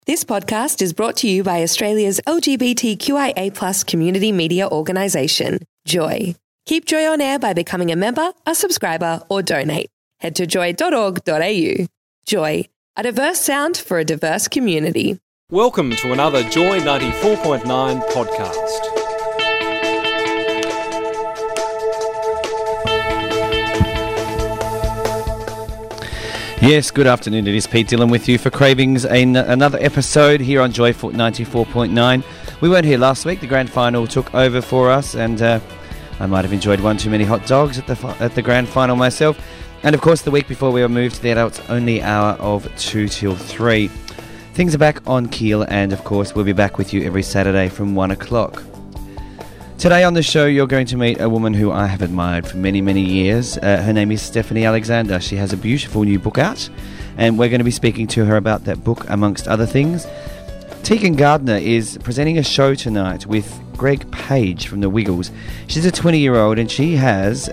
This podcast is brought to you by Australia's LGBTQIA+ community media organisation, Joy. Keep Joy on air by becoming a member, a subscriber, or donate. Head to joy.org.au. Joy, a diverse sound for a diverse community. Welcome to another Joy 94.9 podcast. Yes, good afternoon. It is Pete Dillon with you for Cravings, another episode here on Joy 94.9. We weren't here last week. The grand final took over for us, and I might have enjoyed one too many hot dogs at the grand final myself. And of course, the week before we were moved to the adults-only hour of 2 till 3. Things are back on keel, and of course, we'll be back with you every Saturday from 1 o'clock. Today on the show, you're going to meet a woman who I have admired for many, many years. Her name is Stephanie Alexander. She has a beautiful new book out, and we're going to be speaking to her about that book, amongst other things. Tegan Gardner is presenting a show tonight with Greg Page from the Wiggles. She's a 20-year-old, and she has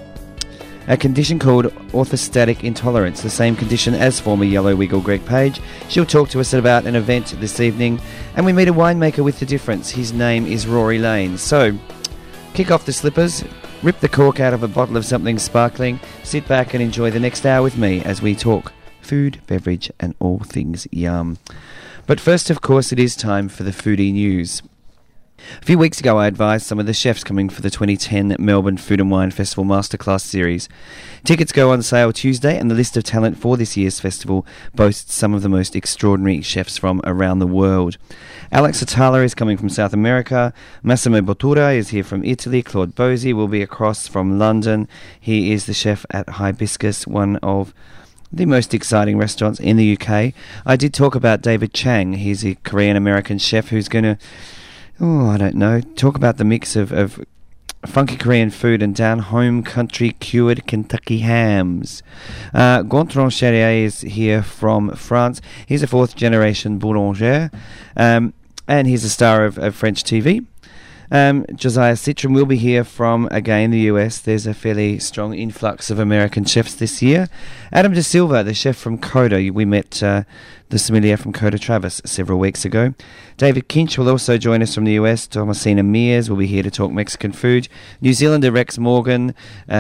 a condition called orthostatic intolerance, the same condition as former Yellow Wiggle Greg Page. She'll talk to us about an event this evening, and we meet a winemaker with the difference. His name is Rory Lane. So, kick off the slippers, rip the cork out of a bottle of something sparkling, sit back and enjoy the next hour with me as we talk food, beverage, and all things yum. But first, of course, it is time for the foodie news. A few weeks ago, I advised some of the chefs coming for the 2010 Melbourne Food and Wine Festival Masterclass Series. Tickets go on sale Tuesday, and the list of talent for this year's festival boasts some of the most extraordinary chefs from around the world. Alex Atala is coming from South America. Massimo Bottura is here from Italy. Claude Bosi will be across from London. He is the chef at Hibiscus, one of the most exciting restaurants in the UK. I did talk about David Chang. He's a Korean-American chef who's going to talk about the mix of funky Korean food and down-home country cured Kentucky hams. Gontran Charrier is here from France. He's a fourth-generation boulanger, and he's a star of French TV. Josiah Citron will be here from, again, the US. There's a fairly strong influx of American chefs this year. Adam De Silva, the chef from Coda. We met the sommelier from Coda Travis several weeks ago. David Kinch will also join us from the US. Thomasina Mears will be here to talk Mexican food. New Zealander Rex Morgan.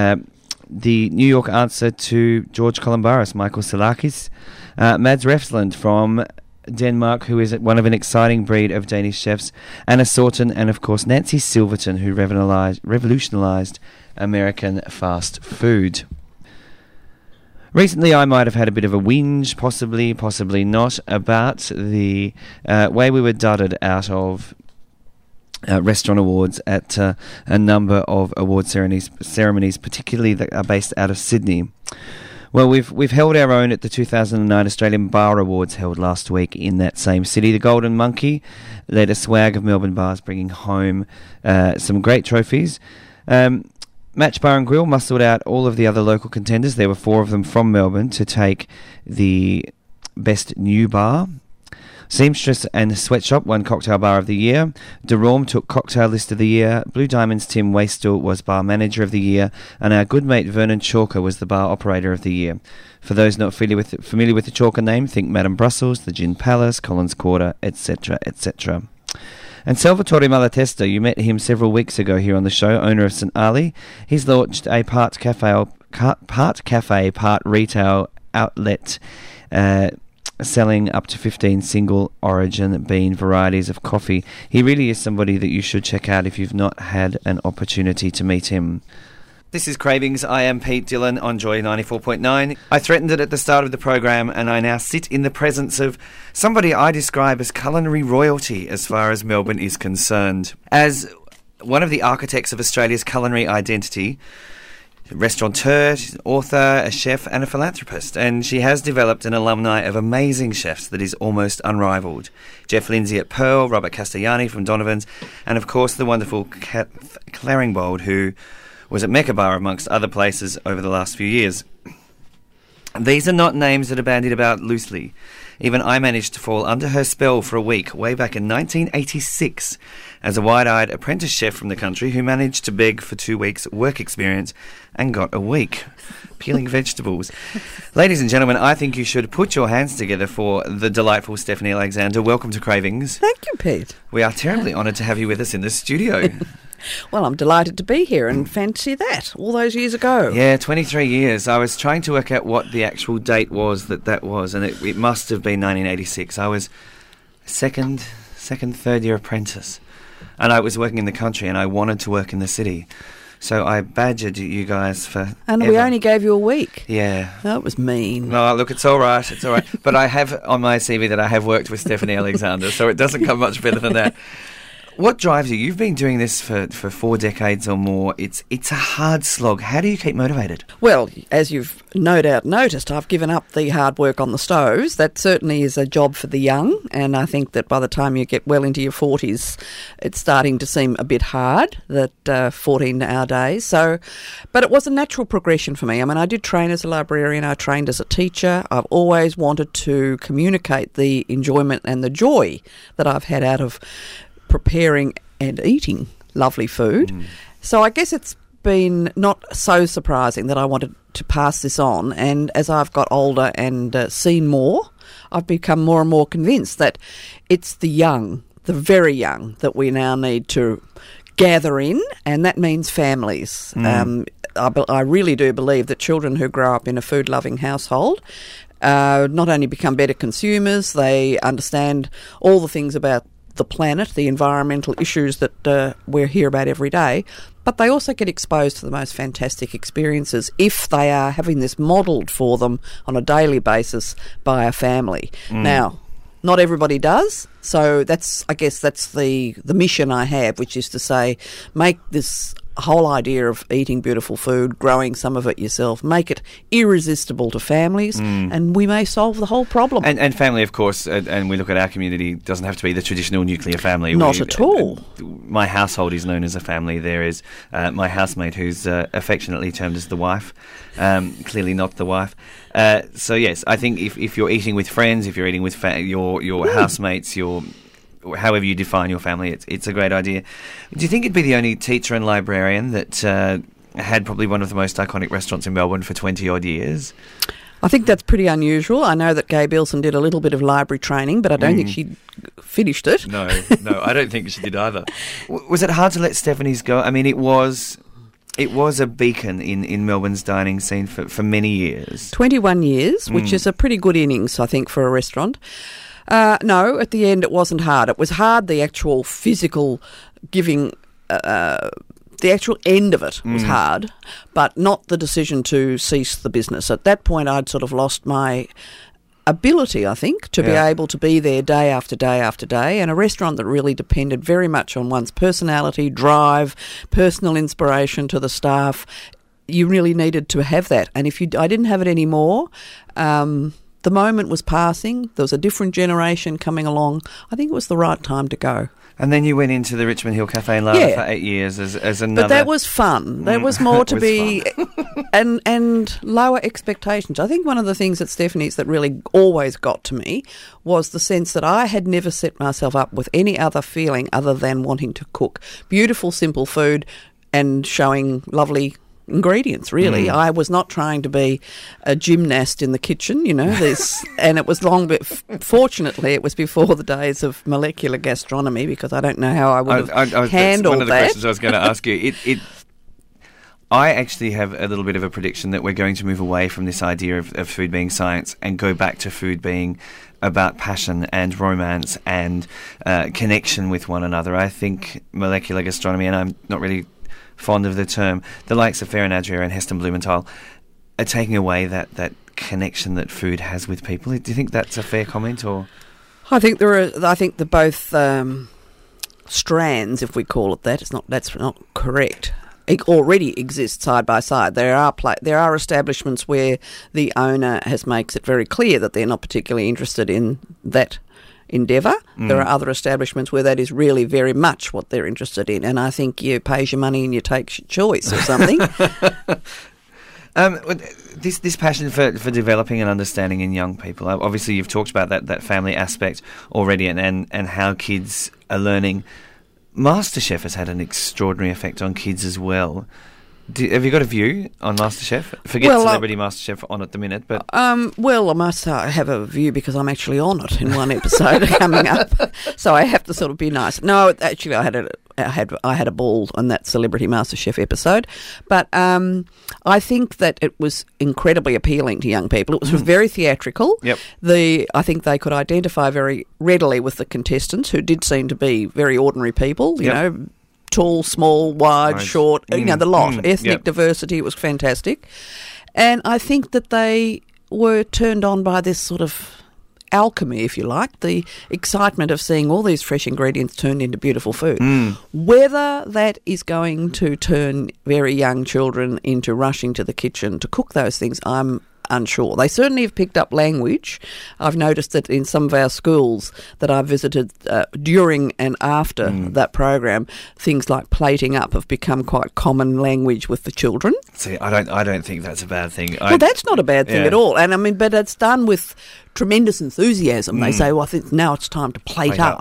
The New York answer to George Columbaris, Michael Salakis. Mads Refsland from Denmark, who is one of an exciting breed of Danish chefs, Anna Sorten, and of course Nancy Silverton, who revolutionised American fast food. Recently, I might have had a bit of a whinge, possibly not, about the way we were dudded out of restaurant awards at a number of award ceremonies, particularly that are based out of Sydney. Well, we've held our own at the 2009 Australian Bar Awards held last week in that same city. The Golden Monkey led a swag of Melbourne bars, bringing home some great trophies. Match Bar and Grill muscled out all of the other local contenders. There were 4 of them from Melbourne to take the Best New Bar. Seamstress and Sweatshop won Cocktail Bar of the Year. DeRorme took Cocktail List of the Year. Blue Diamond's Tim Wastel was Bar Manager of the Year. And our good mate Vernon Chalker was the Bar Operator of the Year. For those not familiar with the Chalker name, think Madame Brussels, the Gin Palace, Collins Quarter, etc., etc. And Salvatore Malatesta, you met him several weeks ago here on the show, owner of St. Ali. He's launched a part cafe, part retail outlet, selling up to 15 single origin bean varieties of coffee. He really is somebody that you should check out if you've not had an opportunity to meet him. This is Cravings. I am Pete Dillon on Joy 94.9. I threatened it at the start of the program, and I now sit in the presence of somebody I describe as culinary royalty as far as Melbourne is concerned. As one of the architects of Australia's culinary identity, restaurateur, she's an author, a chef and a philanthropist, and she has developed an alumni of amazing chefs that is almost unrivalled. Jeff Lindsay at Pearl, Robert Castellani from Donovan's, and of course the wonderful Kath Claringbold, who was at Mecca Bar amongst other places over the last few years. These are not names that are bandied about loosely. Even I managed to fall under her spell for a week way back in 1986 as a wide-eyed apprentice chef from the country who managed to beg for 2 weeks' work experience and got a week peeling vegetables. Ladies and gentlemen, I think you should put your hands together for the delightful Stephanie Alexander. Welcome to Cravings. Thank you, Pete. We are terribly honoured to have you with us in the studio. Well, I'm delighted to be here and fancy that, all those years ago. Yeah, 23 years. I was trying to work out what the actual date was that was, and it must have been 1986. I was second, third year apprentice, and I was working in the country, and I wanted to work in the city. So I badgered you guys for And ever. we only gave you a week. Yeah. That was mean. No, look, it's all right. It's all right. But I have on my CV that I have worked with Stephanie Alexander, so it doesn't come much better than that. What drives you? You've been doing this for 4 decades or more. It's a hard slog. How do you keep motivated? Well, as you've no doubt noticed, I've given up the hard work on the stoves. That certainly is a job for the young, and I think that by the time you get well into your 40s, it's starting to seem a bit hard, that 14-hour days. So, but it was a natural progression for me. I mean, I did train as a librarian. I trained as a teacher. I've always wanted to communicate the enjoyment and the joy that I've had out of preparing and eating lovely food. So I guess it's been not so surprising that I wanted to pass this on, and as I've got older and seen more, I've become more and more convinced that it's the young, the very young, that we now need to gather in, and that means families. I really do believe that children who grow up in a food-loving household not only become better consumers, they understand all the things about the planet, the environmental issues that we hear about every day, but they also get exposed to the most fantastic experiences if they are having this modelled for them on a daily basis by a family. Now, not everybody does, so I guess that's the mission I have, which is to say, make this whole idea of eating beautiful food, growing some of it yourself, make it irresistible to families, and we may solve the whole problem. And family, of course, and we look at our community, doesn't have to be the traditional nuclear family. Not at all. My household is known as a family. There is my housemate, who's affectionately termed as the wife, clearly not the wife. So yes, I think if you're eating with friends, if you're eating with your housemates, however you define your family, it's a great idea. Do you think it'd be the only teacher and librarian that had probably one of the most iconic restaurants in Melbourne for 20-odd years? I think that's pretty unusual. I know that Gay Bilson did a little bit of library training, but I don't think she finished it. No, I don't think she did either. Was it hard to let Stephanie's go? I mean, it was a beacon in Melbourne's dining scene for many years. 21 years, which is a pretty good innings, I think, for a restaurant. No, at the end it wasn't hard. It was hard, the actual physical giving, the actual end of it was hard, but not the decision to cease the business. At that point I'd sort of lost my ability, I think, to be able to be there day after day after day, and a restaurant that really depended very much on one's personality, drive, personal inspiration to the staff. You really needed to have that, and I didn't have it anymore. The moment was passing. There was a different generation coming along. I think it was the right time to go. And then you went into the Richmond Hill Cafe and Larder for 8 years as another... But that was fun. That was more to be... and lower expectations. I think one of the things at Stephanie's that really always got to me was the sense that I had never set myself up with any other feeling other than wanting to cook beautiful, simple food and showing lovely ingredients, really. I was not trying to be a gymnast in the kitchen, and it was long, but fortunately it was before the days of molecular gastronomy, because I don't know how I would have handled one of the that. questions I was going to ask you. I actually have a little bit of a prediction that we're going to move away from this idea of food being science and go back to food being about passion and romance and connection with one another. I think molecular gastronomy, and I'm not really fond of the term, the likes of Farron Adria and Heston Blumenthal are taking away that connection that food has with people. Do you think that's a fair comment, or? I think the both strands, if we call it that, that's not correct. It already exists side by side. There are establishments where the owner makes it very clear that they're not particularly interested in that endeavour. There are other establishments where that is really very much what they're interested in, and I think you pays your money and you take your choice or something. This passion for developing and understanding in young people. Obviously, you've talked about that family aspect already, and how kids are learning. MasterChef has had an extraordinary effect on kids as well. Have you got a view on MasterChef? Forget Celebrity MasterChef on at the minute, but well, I must have a view because I'm actually on it in one episode coming up, so I have to sort of be nice. No, actually, I had a ball on that Celebrity MasterChef episode, but I think that it was incredibly appealing to young people. It was very theatrical. Yep. I think they could identify very readily with the contestants, who did seem to be very ordinary people. You know. Tall, small, wide, short, the lot. Ethnic diversity, it was fantastic. And I think that they were turned on by this sort of alchemy, if you like, the excitement of seeing all these fresh ingredients turned into beautiful food. Whether that is going to turn very young children into rushing to the kitchen to cook those things, I'm unsure. They certainly have picked up language. I've noticed that in some of our schools that I've visited during and after that program, things like plating up have become quite common language with the children. See, I don't think that's a bad thing. Well, that's not a bad thing at all. And I mean, but it's done with tremendous enthusiasm. They say, well, I think now it's time to plate up.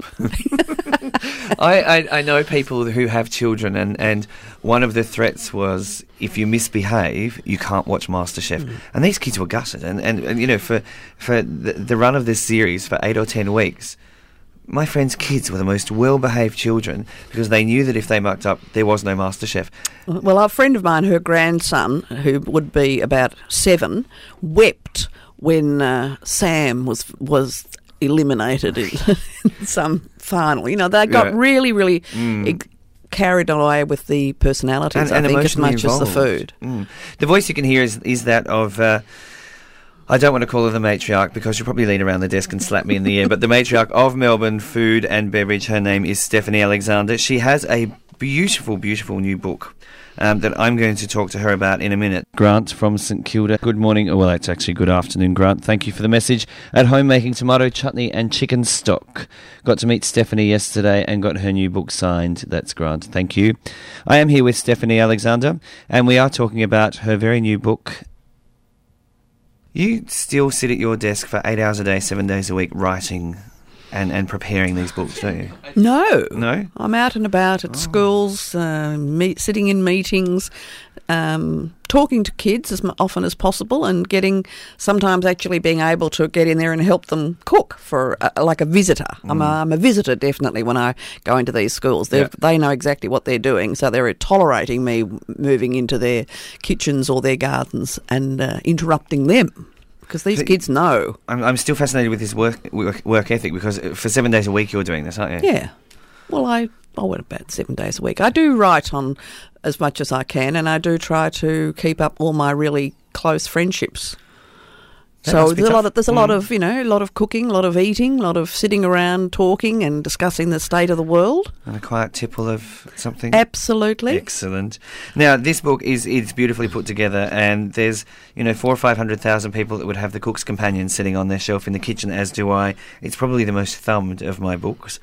I know people who have children, and one of the threats was, if you misbehave, you can't watch MasterChef. And these kids were gutted. And you know, for the run of this series for 8 or 10 weeks, my friends' kids were the most well-behaved children because they knew that if they mucked up, there was no MasterChef. Well, a friend of mine, her grandson, who would be about 7, wept when Sam was eliminated in some final. You know, they got really, really carried away with the personalities, I think, as much as the food. The voice you can hear is that of... I don't want to call her the matriarch because she'll probably lean around the desk and slap me in the ear, but the matriarch of Melbourne Food and Beverage, her name is Stephanie Alexander. She has a beautiful, beautiful new book that I'm going to talk to her about in a minute. Grant from St Kilda. Good morning. Well, it's actually good afternoon, Grant. Thank you for the message. At home making tomato chutney and chicken stock. Got to meet Stephanie yesterday and got her new book signed. That's Grant. Thank you. I am here with Stephanie Alexander, and we are talking about her very new book. You still sit at your desk for 8 hours a day, 7 days a week, writing and preparing these books, don't you? No. No? I'm out and about at schools, sitting in meetings, talking to kids as often as possible, and sometimes actually being able to get in there and help them cook for like a visitor. I'm a visitor, definitely, when I go into these schools. They know exactly what they're doing, so they're tolerating me moving into their kitchens or their gardens and interrupting them. Because these kids know. I'm still fascinated with this work ethic, because for 7 days a week you're doing this, aren't you? Yeah. Well, I work about 7 days a week. I do write on as much as I can, and I do try to keep up all my really close friendships. So there's a lot of, you know, a lot of cooking, a lot of eating, a lot of sitting around talking and discussing the state of the world. And a quiet tipple of something. Absolutely. Excellent. Now, this book is beautifully put together, and there's, 400,000 or 500,000 people that would have The Cook's Companion sitting on their shelf in the kitchen, as do I. It's probably the most thumbed of my books.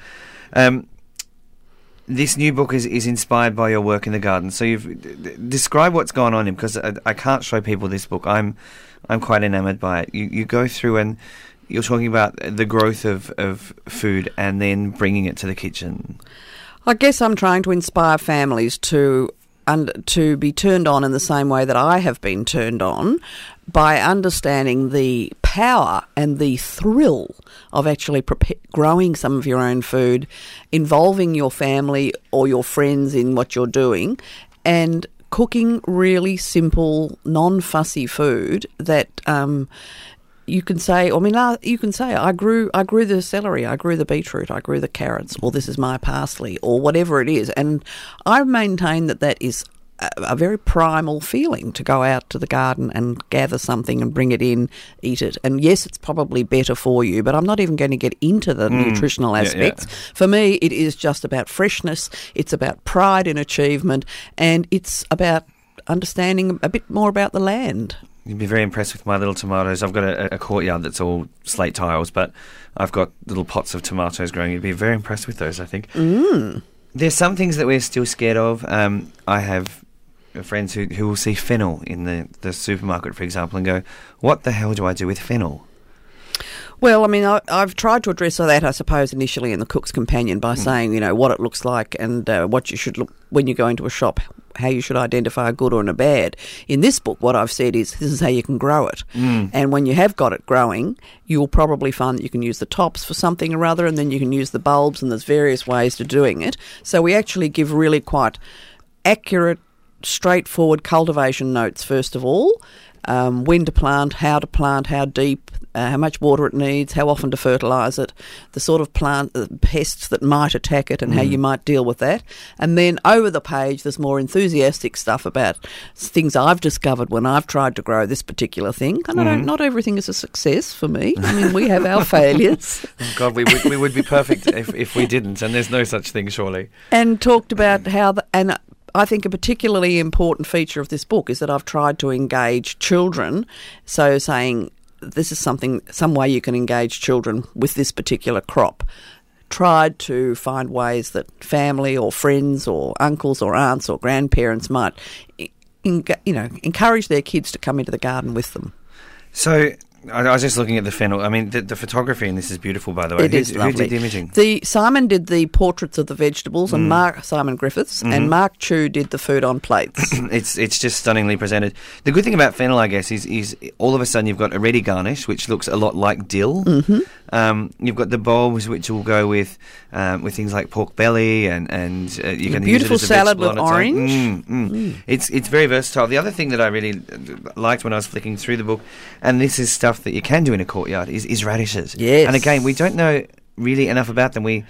This new book is inspired by your work in the garden. So describe what's gone on in, because I can't show people this book. I'm quite enamoured by it. You go through and you're talking about the growth of food and then bringing it to the kitchen. I guess I'm trying to inspire families to be turned on in the same way that I have been turned on, by understanding the power and the thrill of actually growing some of your own food, involving your family or your friends in what you're doing, and cooking really simple, non-fussy food that you can say, I grew the celery, I grew the beetroot, I grew the carrots, or this is my parsley, or whatever it is. And I maintain that is a very primal feeling, to go out to the garden and gather something and bring it in, eat it. And yes, it's probably better for you, but I'm not even going to get into the nutritional aspects. Yeah. For me, it is just about freshness, it's about pride in achievement, and it's about understanding a bit more about the land. You'd be very impressed with my little tomatoes. I've got a courtyard that's all slate tiles, but I've got little pots of tomatoes growing. You'd be very impressed with those, I think. There's some things that we're still scared of. I have friends who will see fennel in the supermarket, for example, and go, what the hell do I do with fennel? Well, I mean, I've tried to address that, I suppose, initially in the Cook's Companion by saying, you know, what it looks like and what you should look when you go into a shop, how you should identify a good or a bad. In this book, what I've said is this is how you can grow it. And when you have got it growing, you'll probably find that you can use the tops for something or other, and then you can use the bulbs, and there's various ways to doing it. So we actually give really quite accurate, straightforward cultivation notes, first of all. When to plant, how deep, how much water it needs, how often to fertilise it, the sort of plant pests that might attack it and how you might deal with that. And then over the page there's more enthusiastic stuff about things I've discovered when I've tried to grow this particular thing. And not everything is a success for me. I mean, we have our failures. Oh God, we would be perfect if we didn't, and there's no such thing, surely. And talked about how... I think a particularly important feature of this book is that I've tried to engage children, so saying this is some way you can engage children with this particular crop. Tried to find ways that family or friends or uncles or aunts or grandparents might, encourage their kids to come into the garden with them. So... I was just looking at the fennel. I mean, the photography in this is beautiful, by the way. It is lovely. Who did the imaging? Simon did the portraits of the vegetables, and Simon Griffiths, and Mark Chu did the food on plates. It's just stunningly presented. The good thing about fennel, I guess, is all of a sudden you've got a ready garnish, which looks a lot like dill. You've got the bulbs, which will go with things like pork belly, and you can use it as a salad vegetable with on orange. It's very versatile. The other thing that I really liked when I was flicking through the book, and this is stuff that you can do in a courtyard, is radishes. Yes. And again, we don't know really enough about them. The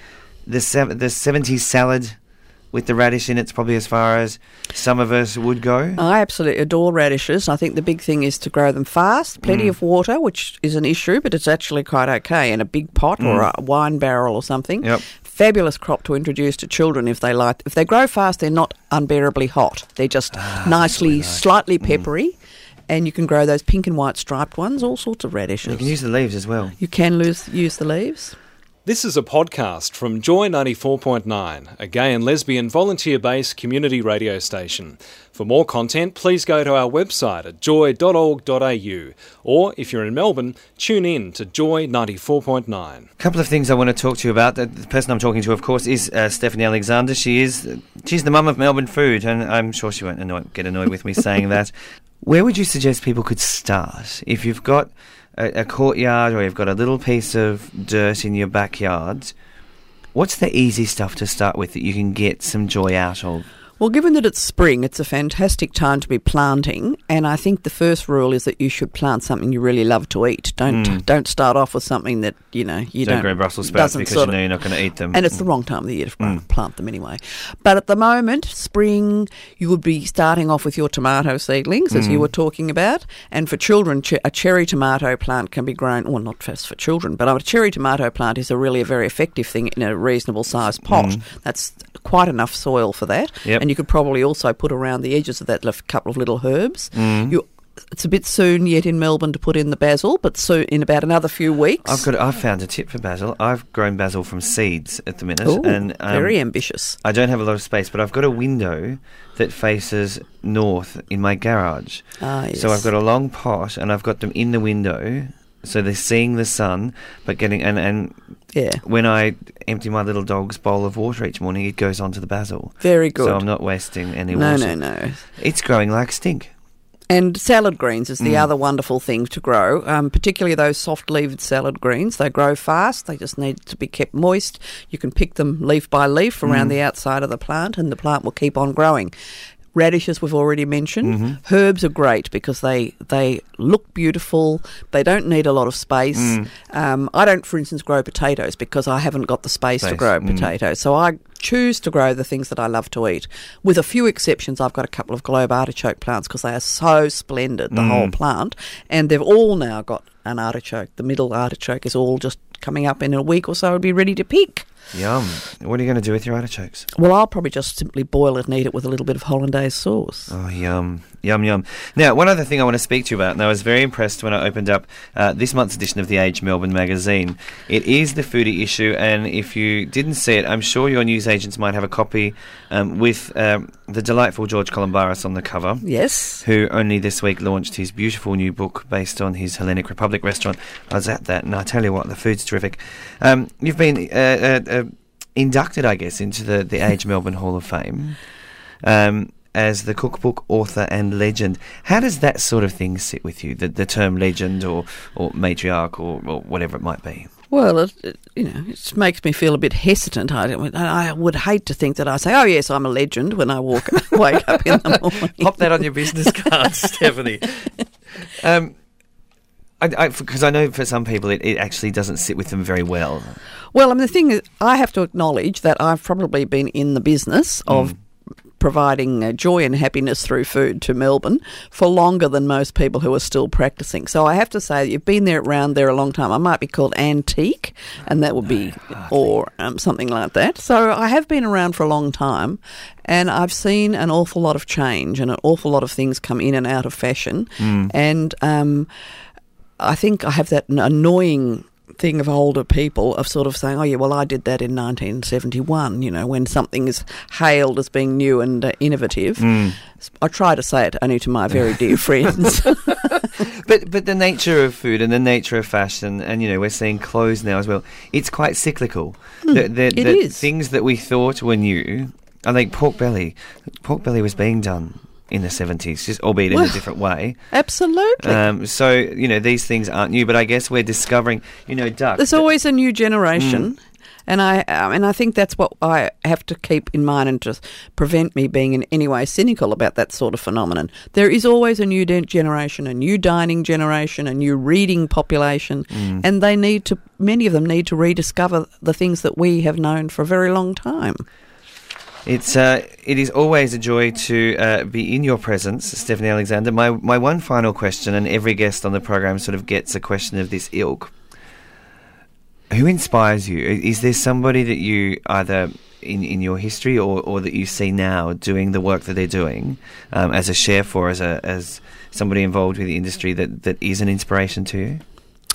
70s salad with the radish in it's probably as far as some of us would go. I absolutely adore radishes. I think the big thing is to grow them fast, plenty of water, which is an issue, but it's actually quite okay, in a big pot or a wine barrel or something. Yep. Fabulous crop to introduce to children if they like. If they grow fast, they're not unbearably hot. They're just nicely, slightly peppery. And you can grow those pink and white striped ones, all sorts of radishes. You can use the leaves as well. You can use the leaves. This is a podcast from Joy 94.9, a gay and lesbian volunteer-based community radio station. For more content, please go to our website at joy.org.au, or if you're in Melbourne, tune in to Joy 94.9. A couple of things I want to talk to you about. The person I'm talking to, of course, is Stephanie Alexander. She's the mum of Melbourne Food, and I'm sure she won't get annoyed with me saying that. Where would you suggest people could start? If you've got a courtyard or you've got a little piece of dirt in your backyard, what's the easy stuff to start with that you can get some joy out of? Well, given that it's spring, it's a fantastic time to be planting, and I think the first rule is that you should plant something you really love to eat. Don't start off with something that you don't grow Brussels sprouts because you know you're not going to eat them. And it's the wrong time of the year to plant them anyway. But at the moment, spring, you would be starting off with your tomato seedlings, as you were talking about. And for children, a cherry tomato plant can be grown, well, not just for children, but a cherry tomato plant is a very effective thing in a reasonable sized pot. That's quite enough soil for that. Yep. And you could probably also put around the edges of that a couple of little herbs. It's a bit soon yet in Melbourne to put in the basil, but soon, in about another few weeks. I've found a tip for basil. I've grown basil from seeds at the minute. Ooh, and very ambitious. I don't have a lot of space, but I've got a window that faces north in my garage. Yes. So I've got a long pot, and I've got them in the window, so they're seeing the sun, but getting when I empty my little dog's bowl of water each morning, it goes onto the basil. Very good. So I'm not wasting any water. No. It's growing like stink. And salad greens is the other wonderful thing to grow, particularly those soft-leaved salad greens. They grow fast. They just need to be kept moist. You can pick them leaf by leaf around the outside of the plant, and the plant will keep on growing. Radishes we've already mentioned. Herbs are great because they look beautiful. They don't need a lot of space. I don't, for instance, grow potatoes because I haven't got the space to grow potatoes. So I choose to grow the things that I love to eat. With a few exceptions, I've got a couple of globe artichoke plants because they are so splendid, the whole plant. And they've all now got an artichoke. The middle artichoke is all just coming up in a week or so I'll be ready to pick. Yum. What are you going to do with your artichokes? Well, I'll probably just simply boil it and eat it with a little bit of hollandaise sauce. Oh, yum. Yum, yum. Now, one other thing I want to speak to you about, and I was very impressed when I opened up this month's edition of The Age Melbourne magazine. It is the foodie issue, and if you didn't see it, I'm sure your newsagents might have a copy with the delightful George Columbaris on the cover. Yes. Who only this week launched his beautiful new book based on his Hellenic Republic restaurant. I was at that, and I tell you what, the food's terrific. You've been inducted, I guess, into the Age Melbourne Hall of Fame as the cookbook author and legend. How does that sort of thing sit with you, the term legend or matriarch or whatever it might be? Well, it makes me feel a bit hesitant. I would hate to think that I say, oh, yes, I'm a legend when I wake up in the morning. Pop that on your business card, Stephanie. Because I know for some people it actually doesn't sit with them very well. Well, I mean, the thing is, I have to acknowledge that I've probably been in the business of providing joy and happiness through food to Melbourne for longer than most people who are still practising. So I have to say that you've been around there a long time. I might be called antique, and that would be, or something like that. So I have been around for a long time, and I've seen an awful lot of change and an awful lot of things come in and out of fashion. And I think I have that annoying thing of older people of sort of saying, oh yeah, well I did that in 1971, when something is hailed as being new and innovative. I try to say it only to my very dear friends. But the nature of food and the nature of fashion, and we're seeing clothes now as well, it's quite cyclical. It is. Things that we thought were new, I think pork belly was being done in the 70s, just albeit in a different way. Absolutely. So, these things aren't new, but I guess we're discovering, duck. There's always a new generation, and I think that's what I have to keep in mind and just prevent me being in any way cynical about that sort of phenomenon. There is always a new generation, a new dining generation, a new reading population, and many of them need to rediscover the things that we have known for a very long time. It is always a joy to be in your presence, Stephanie Alexander. My one final question, and every guest on the program sort of gets a question of this ilk. Who inspires you? Is there somebody that you either in your history or that you see now doing the work that they're doing as a chef or as somebody involved with the industry that is an inspiration to you?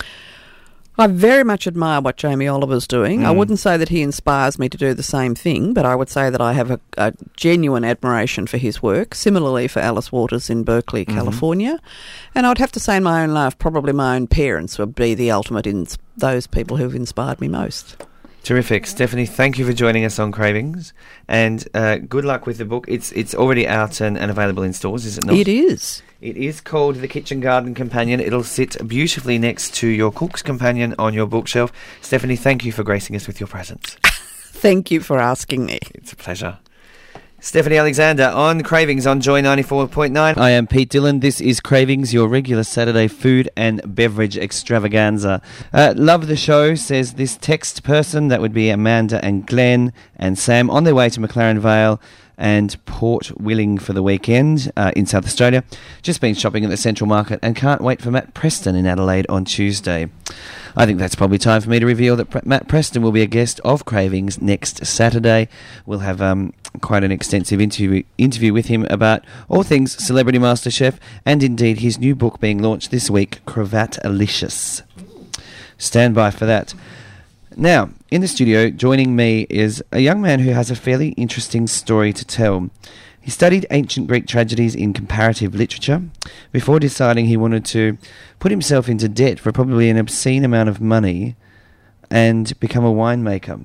I very much admire what Jamie Oliver's doing. I wouldn't say that he inspires me to do the same thing, but I would say that I have a genuine admiration for his work. Similarly for Alice Waters in Berkeley, California. And I would have to say in my own life, probably my own parents would be the ultimate those people who've inspired me most. Terrific. Stephanie, thank you for joining us on Cravings, and good luck with the book. It's already out and available in stores, is it not? It is. It is called The Kitchen Garden Companion. It'll sit beautifully next to your Cook's Companion on your bookshelf. Stephanie, thank you for gracing us with your presence. Thank you for asking me. It's a pleasure. Stephanie Alexander on Cravings on Joy 94.9. I am Pete Dillon. This is Cravings, your regular Saturday food and beverage extravaganza. Love the show, says this text person. That would be Amanda and Glenn and Sam on their way to McLaren Vale and Port Willing for the weekend in South Australia. Just been shopping at the Central Market and can't wait for Matt Preston in Adelaide on Tuesday. I think that's probably time for me to reveal that Matt Preston will be a guest of Cravings next Saturday. We'll have quite an extensive interview with him about all things Celebrity MasterChef and indeed his new book being launched this week, Cravat-alicious. Stand by for that. Now, in the studio, joining me is a young man who has a fairly interesting story to tell. He studied ancient Greek tragedies in comparative literature before deciding he wanted to put himself into debt for probably an obscene amount of money and become a winemaker.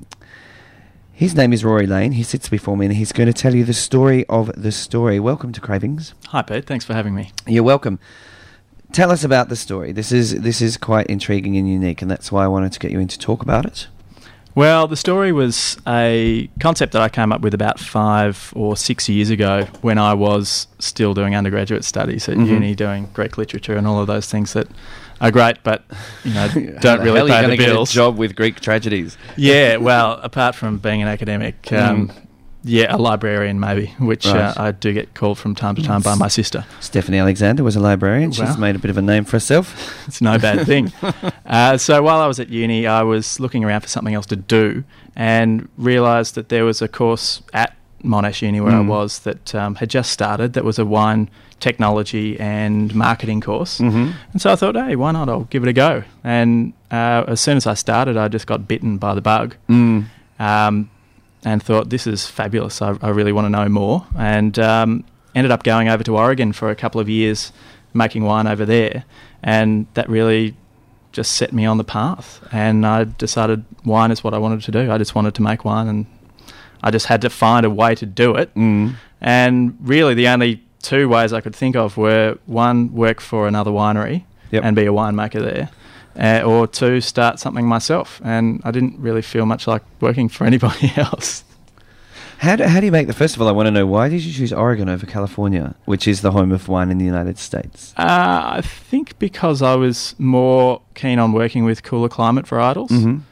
His name is Rory Lane. He sits before me and he's going to tell you the story of the story. Welcome to Cravings. Hi, Pete. Thanks for having me. You're welcome. Tell us about the story. This is quite intriguing and unique, and that's why I wanted to get you in to talk about it. Well, the story was a concept that I came up with about 5 or 6 years ago when I was still doing undergraduate studies at uni, doing Greek literature and all of those things that are great, but don't really pay the bills. Get a job with Greek tragedies? Yeah, well, apart from being an academic, Yeah, a librarian maybe, which Right. I do get called from time to time by my sister. Stephanie Alexander was a librarian. She's Wow. made a bit of a name for herself. It's no bad thing. So while I was at uni, I was looking around for something else to do and realised that there was a course at Monash Uni where I was that had just started that was a wine technology and marketing course. Mm-hmm. And so I thought, hey, why not? I'll give it a go. And as soon as I started, I just got bitten by the bug. And thought, this is fabulous. I really want to know more. And ended up going over to Oregon for a couple of years, making wine over there. And that really just set me on the path. And I decided wine is what I wanted to do. I just wanted to make wine, and I just had to find a way to do it. And really the only two ways I could think of were, one, work for another winery and be a winemaker there. Or two, start something myself. And I didn't really feel much like working for anybody else. How do you make the... First of all, I want to know, why did you choose Oregon over California, which is the home of wine in the United States? I think because I was more keen on working with cooler climate varietals.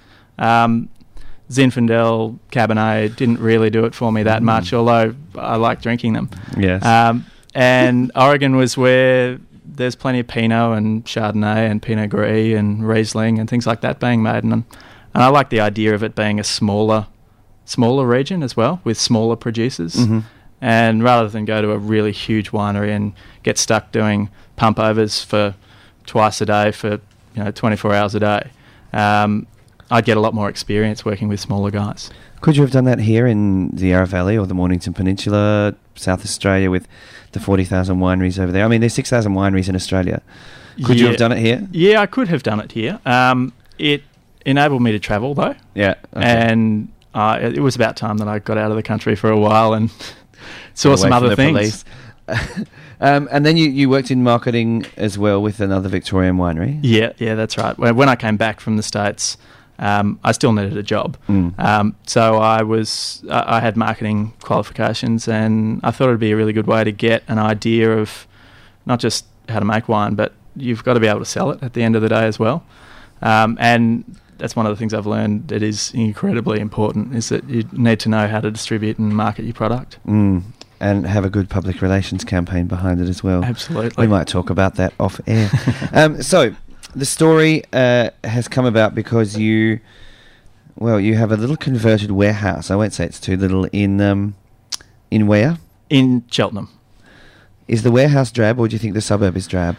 Zinfandel, Cabernet didn't really do it for me that much, although I like drinking them. Yes. And Oregon was where there's plenty of Pinot and Chardonnay and Pinot Gris and Riesling and things like that being made. And I like the idea of it being a smaller region as well, with smaller producers. And rather than go to a really huge winery and get stuck doing pump overs for twice a day for 24 hours a day, I'd get a lot more experience working with smaller guys. Could you have done that here in the Yarra Valley or the Mornington Peninsula, South Australia, with the 40,000 wineries over there? I mean, there's 6,000 wineries in Australia. Could you have done it here? Yeah, I could have done it here. It enabled me to travel, though. Yeah. Okay. And it was about time that I got out of the country for a while and saw some other things. And then you worked in marketing as well with another Victorian winery. Yeah, that's right. When I came back from the States, I still needed a job. So I had marketing qualifications, and I thought it would be a really good way to get an idea of not just how to make wine, but you've got to be able to sell it at the end of the day as well. And that's one of the things I've learned that is incredibly important, is that you need to know how to distribute and market your product. And have a good public relations campaign behind it as well. Absolutely. We might talk about that off air. So the story has come about because you have a little converted warehouse. I won't say it's too little, in where? In Cheltenham. Is the warehouse drab, or do you think the suburb is drab?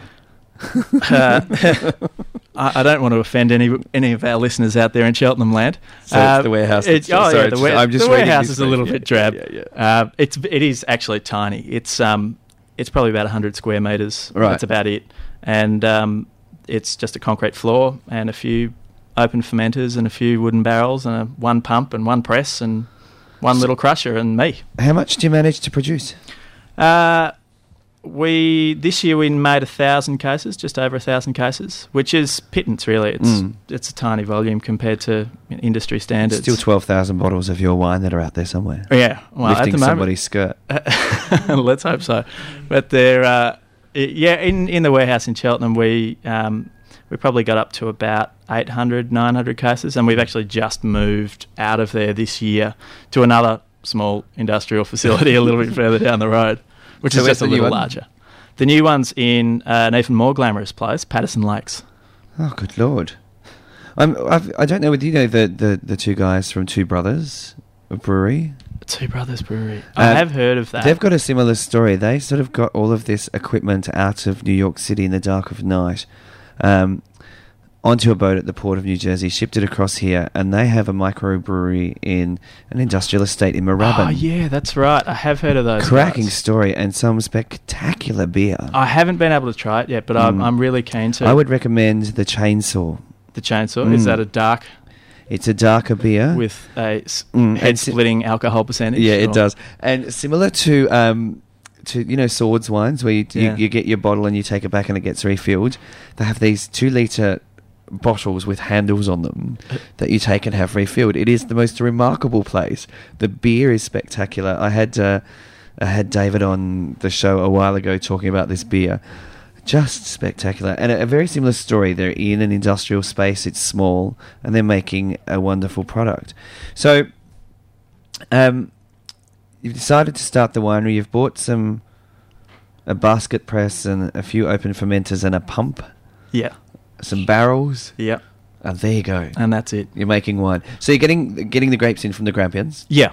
I don't want to offend any of our listeners out there in Cheltenham land. So it's the warehouse. The warehouse is a little bit drab. It is actually tiny. It's probably about 100 square metres. Right. That's about it. And it's just a concrete floor and a few open fermenters and a few wooden barrels and one pump and one press and one little crusher and me. How much do you manage to produce? This year we made 1,000 cases, just over 1,000 cases, which is pittance really. It's a tiny volume compared to industry standards. Still 12,000 bottles of your wine that are out there somewhere. Yeah, well, lifting at the moment, somebody's skirt. Let's hope so. But they're in the warehouse in Cheltenham we probably got up to about 800, 900 cases, and we've actually just moved out of there this year to another small industrial facility a little bit further down the road, which is just a little larger. The new one's in an even more glamorous place, Patterson Lakes. Oh, good Lord. I don't know whether you know the two guys from Two Brothers Brewery. Two Brothers Brewery. I have heard of that. They've got a similar story. They sort of got all of this equipment out of New York City in the dark of night, onto a boat at the port of New Jersey, shipped it across here, and they have a microbrewery in an industrial estate in Moorabbin. Oh, yeah, that's right. I have heard of those. Cracking guys. Story, and some spectacular beer. I haven't been able to try it yet, but I'm really keen to. I would recommend the Chainsaw. The Chainsaw? Is that a dark... It's a darker beer. With a head-splitting alcohol percentage? Yeah, it does. And similar to Swords wines, where you get your bottle and you take it back and it gets refilled, they have these 2-litre bottles with handles on them that you take and have refilled. It is the most remarkable place. The beer is spectacular. I had David on the show a while ago talking about this beer. Just spectacular. And a very similar story. They're in an industrial space. It's small, and they're making a wonderful product. So you've decided to start the winery. You've bought a basket press and a few open fermenters and a pump, Yeah. some barrels. Yeah. And there you go. And that's it. You're making wine. So you're getting the grapes in from the Grampians? Yeah.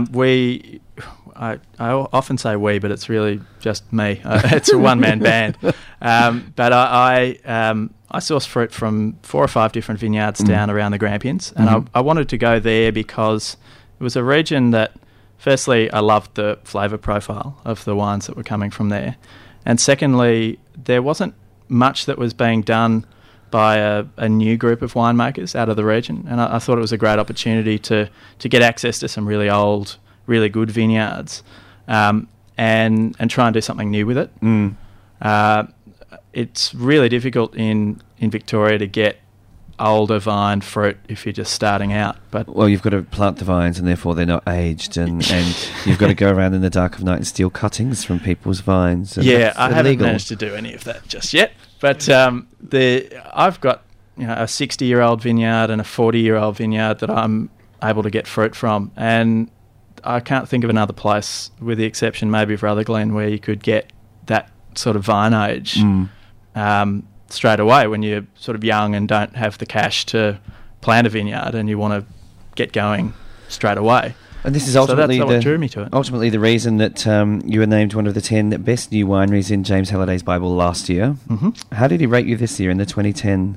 I often say we, but it's really just me. It's a one-man band. But I source fruit from 4 or 5 different vineyards down around the Grampians, and I wanted to go there because it was a region that, firstly, I loved the flavour profile of the wines that were coming from there, and secondly, there wasn't much that was being done by a new group of winemakers out of the region, and I thought it was a great opportunity to get access to some really old, really good vineyards, and try and do something new with it. It's really difficult in Victoria to get older vine fruit if you're just starting out. But well, you've got to plant the vines, and therefore they're not aged, and you've got to go around in the dark of night and steal cuttings from people's vines. Yeah, I haven't managed to do any of that just yet. But I've got a 60-year-old vineyard and a 40-year-old vineyard that I'm able to get fruit from, and I can't think of another place, with the exception maybe of Rutherglen, where you could get that sort of vine age straight away when you're sort of young and don't have the cash to plant a vineyard and you want to get going straight away. And this is ultimately what drew me to it. Ultimately, the reason that you were named one of the 10 best new wineries in James Halliday's Bible last year. Mm-hmm. How did he rate you this year in the 2010?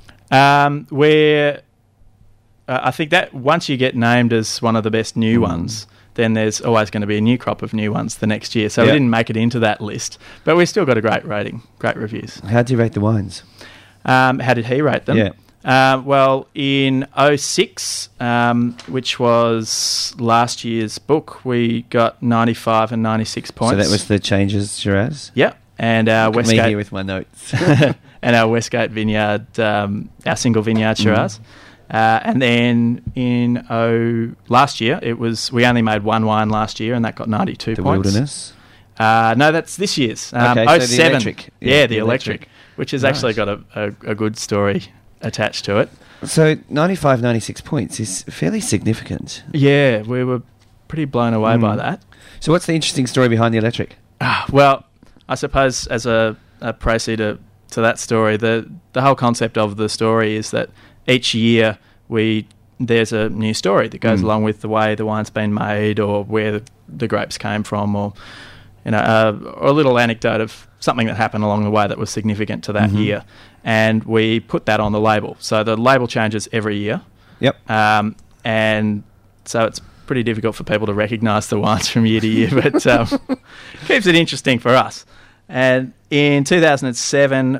I think that once you get named as one of the best new ones, then there's always going to be a new crop of new ones the next year. So we didn't make it into that list, but we still got a great rating, great reviews. How did you rate the wines? How did he rate them? Yeah. Well, in 06, which was last year's book, we got 95 and 96 points. So that was the Changes Shiraz? Yeah. And our Westgate... me here with my notes. and our Westgate vineyard, our single vineyard Shiraz. And then in last year, we only made one wine last year, and that got 92 the points. Wilderness? No, that's this year's. Okay, so 07. the electric. Yeah, the electric, which has actually got a good story attached to it. So 95, 96 points is fairly significant. Yeah, we were pretty blown away by that. So what's the interesting story behind the electric? Well, I suppose as a précis to that story, the whole concept of the story is that each year there's a new story that goes along with the way the wine's been made, or where the grapes came from, or a little anecdote of something that happened along the way that was significant to that year, and we put that on the label. So the label changes every year. Yep. And so it's pretty difficult for people to recognise the wines from year to year, but keeps it interesting for us. And in 2007,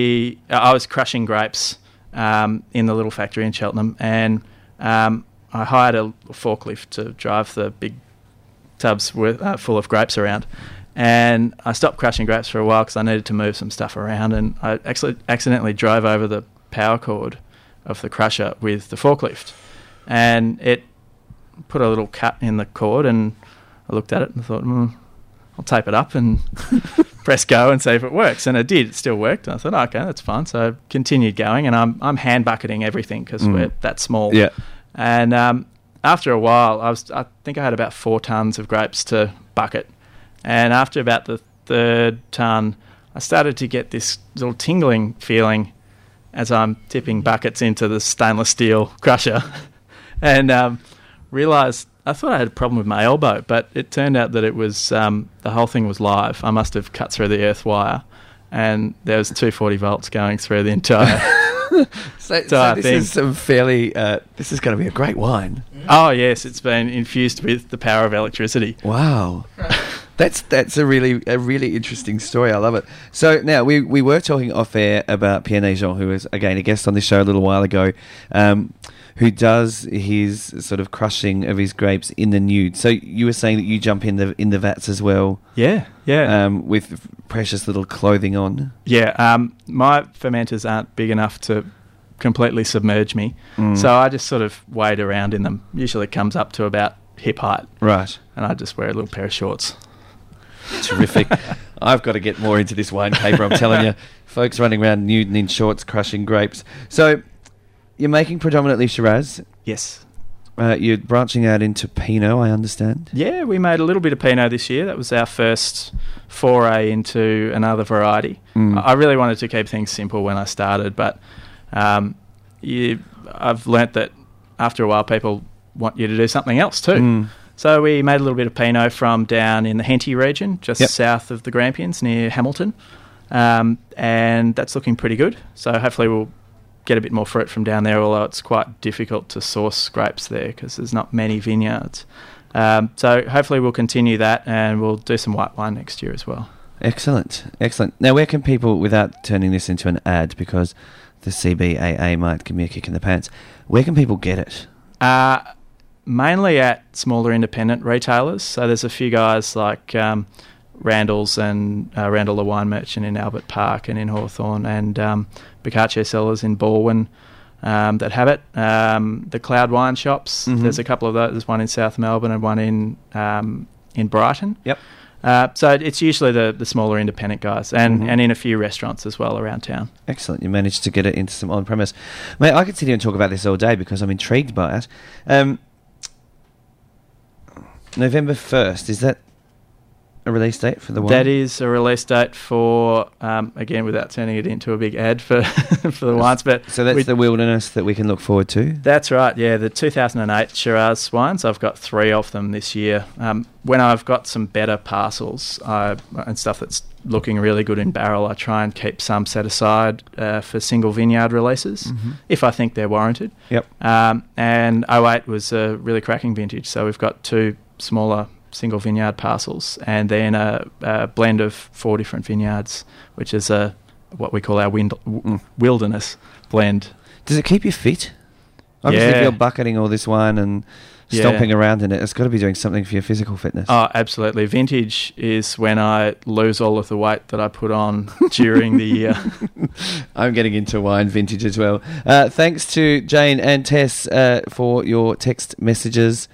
I was crushing grapes in the little factory in Cheltenham, and I hired a forklift to drive the big tubs full of grapes around, and I stopped crushing grapes for a while because I needed to move some stuff around, and I actually accidentally drove over the power cord of the crusher with the forklift, and it put a little cut in the cord, and I looked at it and thought, I'll tape it up and press go and see if it works. And it did. It still worked. And I thought, okay, that's fine. So I continued going, and I'm hand bucketing everything because we're that small. Yeah. And after a while, I think I had about 4 tons of grapes to bucket. And after about the 3rd ton, I started to get this little tingling feeling as I'm tipping buckets into the stainless steel crusher, and realised I thought I had a problem with my elbow, but it turned out that it was the whole thing was live. I must have cut through the earth wire, and there was 240 volts going through the entire so this thing. Is some fairly. This is going to be a great wine. Oh yes, it's been infused with the power of electricity. Wow. That's a really interesting story. I love it. So now we were talking off air about Pierre Neigeon, who was again a guest on this show a little while ago, who does his sort of crushing of his grapes in the nude. So you were saying that you jump in the vats as well. Yeah. With precious little clothing on. Yeah. My fermenters aren't big enough to completely submerge me, so I just sort of wade around in them. Usually it comes up to about hip height. Right. And I just wear a little pair of shorts. Terrific. I've got to get more into this wine paper, I'm telling you. Folks running around nude and in shorts crushing grapes. So you're making predominantly Shiraz. Yes. You're branching out into Pinot, I understand. Yeah, we made a little bit of Pinot this year. That was our first foray into another variety. I really wanted to keep things simple when I started, but I've learnt that after a while people want you to do something else too. So we made a little bit of Pinot from down in the Henty region, just south of the Grampians near Hamilton, and that's looking pretty good. So hopefully we'll get a bit more fruit from down there, although it's quite difficult to source grapes there because there's not many vineyards. So hopefully we'll continue that, and we'll do some white wine next year as well. Excellent. Now, where can people, without turning this into an ad, because the CBAA might give me a kick in the pants, where can people get it? Mainly at smaller independent retailers. So there's a few guys like Randall's and Randall the Wine Merchant in Albert Park and in Hawthorn, and Boccaccio Cellars in Balwyn that have it. The Cloud Wine Shops, there's a couple of those. There's one in South Melbourne and one in Brighton. Yep. So it's usually the smaller independent guys, and in a few restaurants as well around town. Excellent. You managed to get it into some on-premise. Mate, I could sit here and talk about this all day because I'm intrigued by it. November 1st, is that a release date for the wine? That is a release date for, again, without turning it into a big ad for for the wines. But so that's the Wilderness that we can look forward to? That's right, yeah. The 2008 Shiraz wines, I've got 3 of them this year. When I've got some better parcels and stuff that's looking really good in barrel, I try and keep some set aside for single vineyard releases, if I think they're warranted. Yep. And 08 was a really cracking vintage, so we've got 2 smaller single vineyard parcels, and then a blend of 4 different vineyards, which is what we call our wilderness blend. Does it keep you fit? Obviously, if you're bucketing all this wine and stomping around in it, it's got to be doing something for your physical fitness. Oh, absolutely. Vintage is when I lose all of the weight that I put on during the year. I'm getting into wine vintage as well. Thanks to Jane and Tess for your text messages.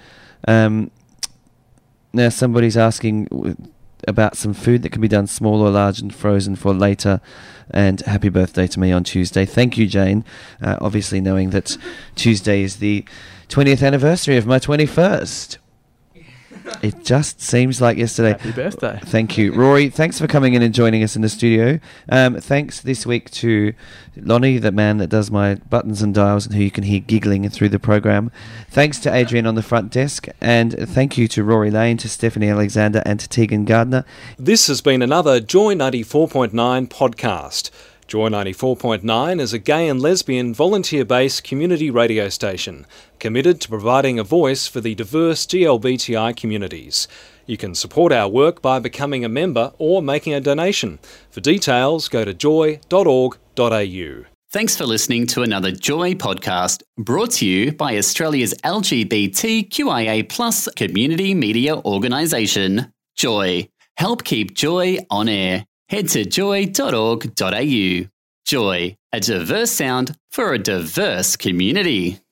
Now, somebody's asking about some food that can be done small or large and frozen for later, and happy birthday to me on Tuesday. Thank you, Jane. Obviously knowing that Tuesday is the 20th anniversary of my 21st. It just seems like yesterday. Happy birthday. Thank you. Rory, thanks for coming in and joining us in the studio. Thanks this week to Lonnie, the man that does my buttons and dials and who you can hear giggling through the program. Thanks to Adrian on the front desk, and thank you to Rory Lane, to Stephanie Alexander and to Tegan Gardner. This has been another Joy 94.9 podcast. Joy 94.9 is a gay and lesbian volunteer-based community radio station committed to providing a voice for the diverse GLBTI communities. You can support our work by becoming a member or making a donation. For details, go to joy.org.au. Thanks for listening to another Joy podcast brought to you by Australia's LGBTQIA+ community media organisation, Joy. Help keep Joy on air. Head to joy.org.au. Joy, a diverse sound for a diverse community.